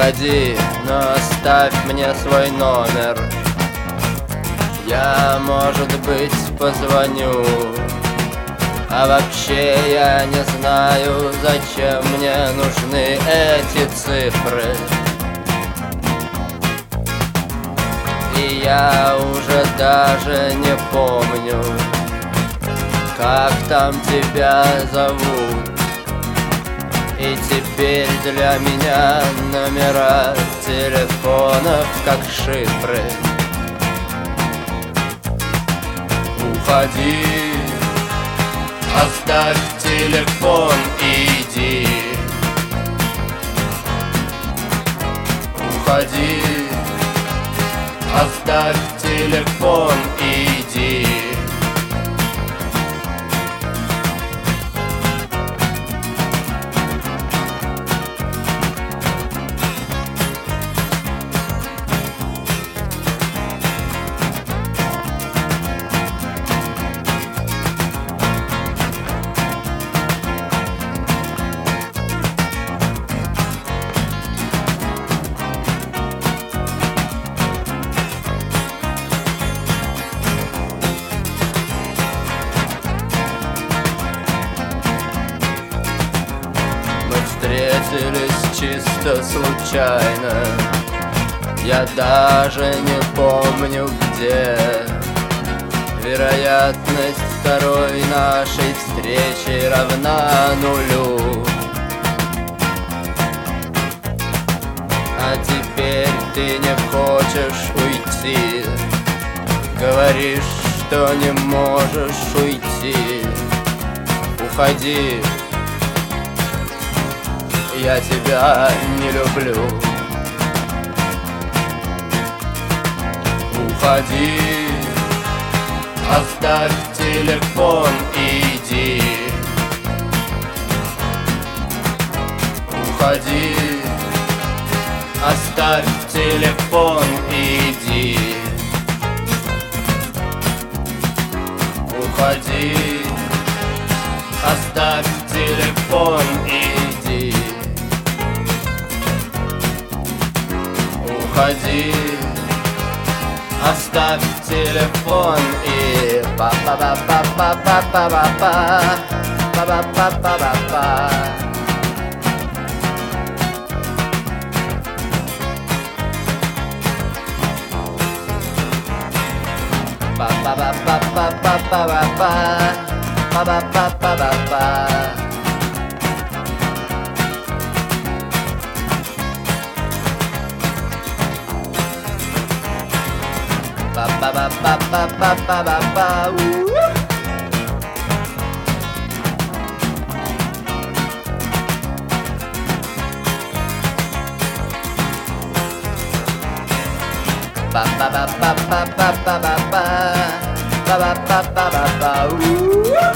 Уходи, но оставь мне свой номер. Я, может быть, позвоню. А вообще я не знаю, зачем мне нужны эти цифры. И я уже даже не помню, как там тебя зовут. И теперь для меня номера телефонов как шифры. Уходи, оставь телефон и иди. Уходи, оставь телефон и иди. Встретились чисто случайно. Я даже не помню где. Вероятность второй нашей встречи равна нулю. А теперь ты не хочешь уйти. Говоришь, что не можешь уйти. Уходи, я тебя не люблю. Уходи, оставь телефон и иди. Уходи, оставь телефон и иди. Уходи, оставь телефон и иди. Уходи, оставь телефон и па-па-па-па-па-па-па-па, па-па-па-па-па-па. Па-па-па-па-па-па-па-па, па-па-па-па-па-па. Ba-ba-ba-ba-ba-ba-ba-ba. Ba-ba-ba-ba-ba-ba-ba-ba. Ba-ba-ba-ba-ba-ba.